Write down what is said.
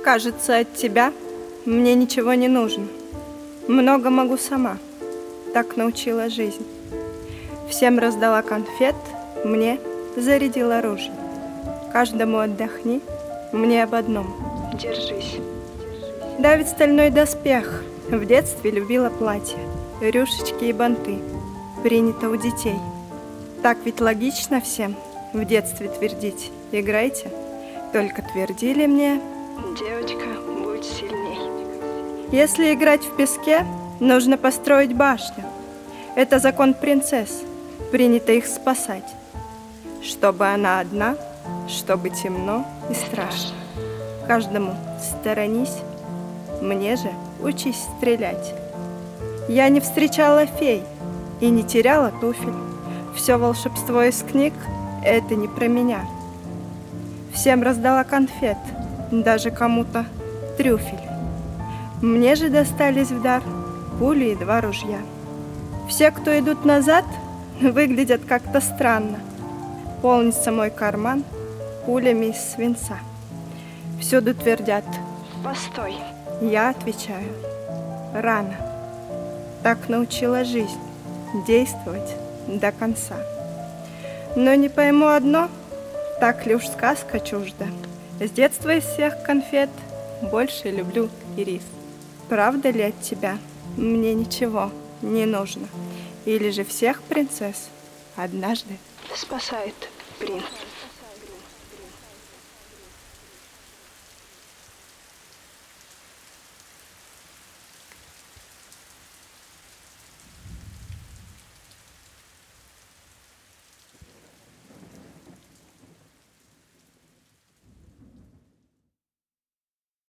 Кажется, от тебя мне ничего не нужно. Много могу сама, так научила жизнь. Всем раздала конфет, мне зарядила ружье. Каждому отдохни, мне об одном — держись. Давит стальной доспех, в детстве любила платья, рюшечки и банты. Принято у детей. Так ведь логично всем в детстве твердить: играйте. Только твердили мне: девочка, будь сильней. Если играть в песке, нужно построить башню. Это закон принцесс, принято их спасать. Чтобы она одна, чтобы темно и страшно. Каждому сторонись, мне же учись стрелять. Я не встречала фей и не теряла туфель. Все волшебство из книг — это не про меня. Всем раздала конфет, даже кому-то трюфель. Мне же достались в дар пули и 2 ружья. Все, кто идут назад, выглядят как-то странно. Полнится мой карман пулями из свинца. Всюду твердят: постой. Я отвечаю: рано. Так научила жизнь действовать до конца. Но не пойму одно, так ли уж сказка чужда. С детства из всех конфет больше люблю ирис. Правда ли от тебя мне ничего не нужно? Или же всех принцесс однажды спасает принц?